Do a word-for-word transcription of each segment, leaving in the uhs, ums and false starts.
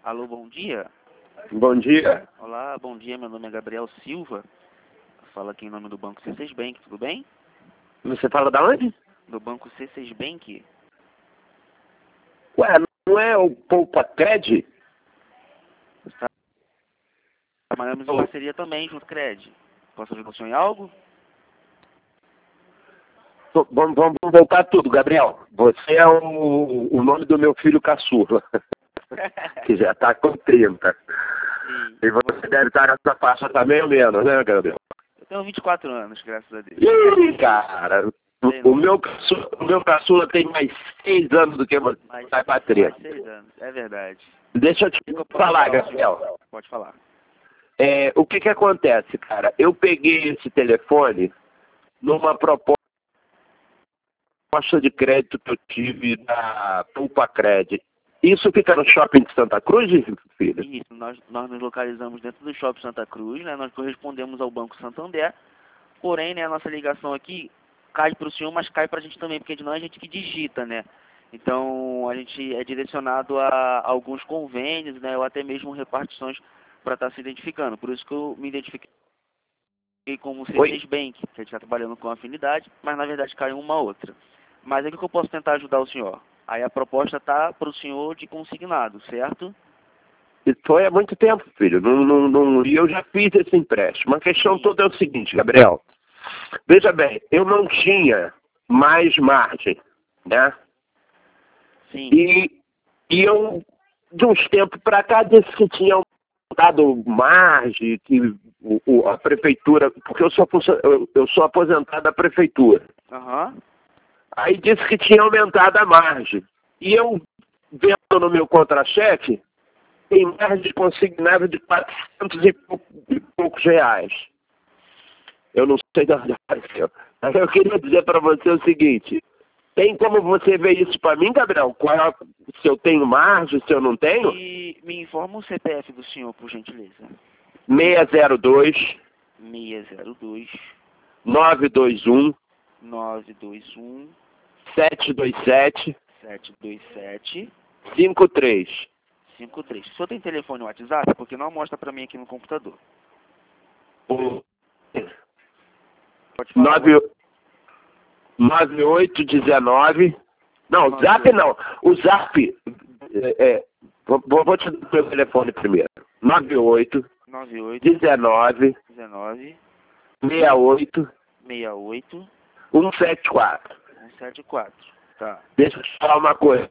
Alô, bom dia. Bom dia. Olá, bom dia. Meu nome é Gabriel Silva. Falo aqui em nome do Banco C seis Bank, tudo bem? Você fala da onde? Do Banco C seis Bank. Ué, não é o Poupa Cred? Tá. Trabalhamos em parceria também junto com o Cred. Posso ajudar o senhor em algo? Tô- Vamos, vamos voltar tudo, Gabriel. Você é o, o nome do meu filho caçula, que já está com trinta. Sim. E você deve estar nessa faixa também ou menos, né, Gabriel? Eu tenho vinte e quatro anos, graças a Deus. Ih, cara, o, o, meu caçula, o meu caçula tem mais seis anos do que você. Mais, Vai pra mais trinta. seis anos, é verdade. Deixa eu te O que eu posso falar, ajudar o Gabriel. senhor? Pode falar. É, o que que acontece, cara? Eu peguei esse telefone numa proposta de crédito que eu tive da Poupa Cred. Isso fica no shopping de Santa Cruz, filho? Isso, nós, nós nos localizamos dentro do Shopping Santa Cruz, né? Nós correspondemos ao Banco Santander. Porém, né, a nossa ligação aqui cai para o senhor, mas cai para a gente também, porque de nós é a gente que digita, né? Então, a gente é direcionado a alguns convênios, né? Ou até mesmo repartições para estar se identificando. Por isso que eu me identifiquei como C seis Bank, que a gente está trabalhando com afinidade, mas na verdade caiu uma outra. Mas é que eu posso tentar ajudar o senhor. Aí a proposta tá para o senhor de consignado, certo? Isso foi há muito tempo, filho. Não, não, não, e eu já fiz esse empréstimo. A questão Sim. toda é o seguinte, Gabriel. Veja bem, eu não tinha mais margem, né? Sim. E, e eu, de uns tempos para cá, disse que tinha dado margem, que o, o- a prefeitura, porque eu sou, funcio- eu, eu sou aposentado da prefeitura. Aham. Aí disse que tinha aumentado a margem. E eu, vendo no meu contra-cheque, tem margem consignada de quatrocentos e pou- e poucos reais. Eu não sei de onde apareceu. Mas eu queria dizer para você o seguinte: tem como você ver isso para mim, Gabriel? Qual é, se eu tenho margem, se eu não tenho? E me informa o C P F do senhor, por gentileza. seis zero dois, seis zero dois, nove dois um, nove dois um, sete dois sete, sete dois sete, cinco três. cinco três. O senhor tem telefone no WhatsApp? Porque não mostra para mim aqui no computador. Pode falar. nove oito um nove. Não, nove Zap oito. não. O Zap. É, é, vou, vou te dar o meu telefone primeiro. nove oito nove oito, um nove, dezenove, seis oito, sessenta e oito, um sete quatro. cento e setenta e quatro. Tá. Deixa eu te falar uma coisa.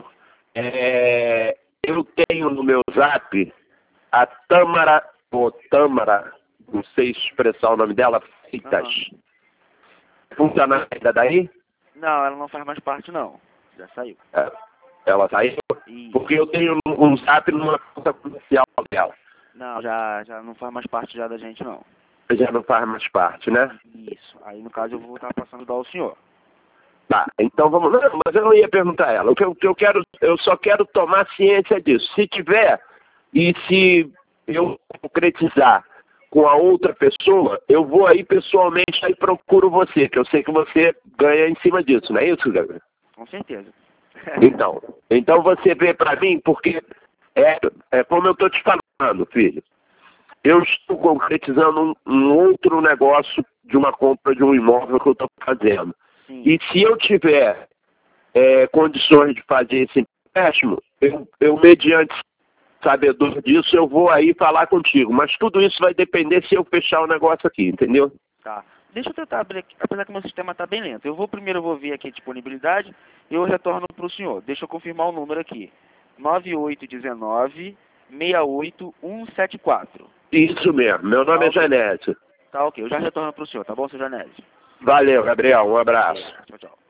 É, eu tenho no meu Zap a Tâmara, ou Tâmara, não sei expressar o nome dela, Freitas. Aham. Funciona ainda daí? Não, ela não faz mais parte, não. Já saiu. É, ela saiu? Isso. Porque eu tenho um Zap numa conta comercial dela. Não, já, já não faz mais parte já da gente, não. Já não faz mais parte, né? Isso. Aí, no caso, eu vou estar passando dar ao senhor. Tá, então vamos. Não, mas eu não ia perguntar a ela. O que eu, o que eu quero, eu só quero tomar ciência disso. Se tiver, e se eu concretizar com a outra pessoa, eu vou aí pessoalmente e procuro você, que eu sei que você ganha em cima disso, não é isso, Gabriel? Com certeza. Então, então você vê para mim, porque é, é como eu estou te falando, filho. Eu estou concretizando um, um outro negócio de uma compra de um imóvel que eu estou fazendo. Sim. E se eu tiver é, condições de fazer esse empréstimo, eu, eu, mediante sabedor disso, eu vou aí falar contigo. Mas tudo isso vai depender se eu fechar o negócio aqui, entendeu? Tá. Deixa eu tentar abrir aqui, apesar que meu sistema está bem lento. Eu vou primeiro, eu vou ver aqui a disponibilidade e eu retorno para o senhor. Deixa eu confirmar o número aqui. nove oito um nove, seis oito um sete quatro. Isso mesmo. Meu nome Tá, é ok. Janete. Tá ok, eu já retorno para o senhor, tá bom, seu Janésio? Valeu, Gabriel. Um abraço. Tchau, tchau.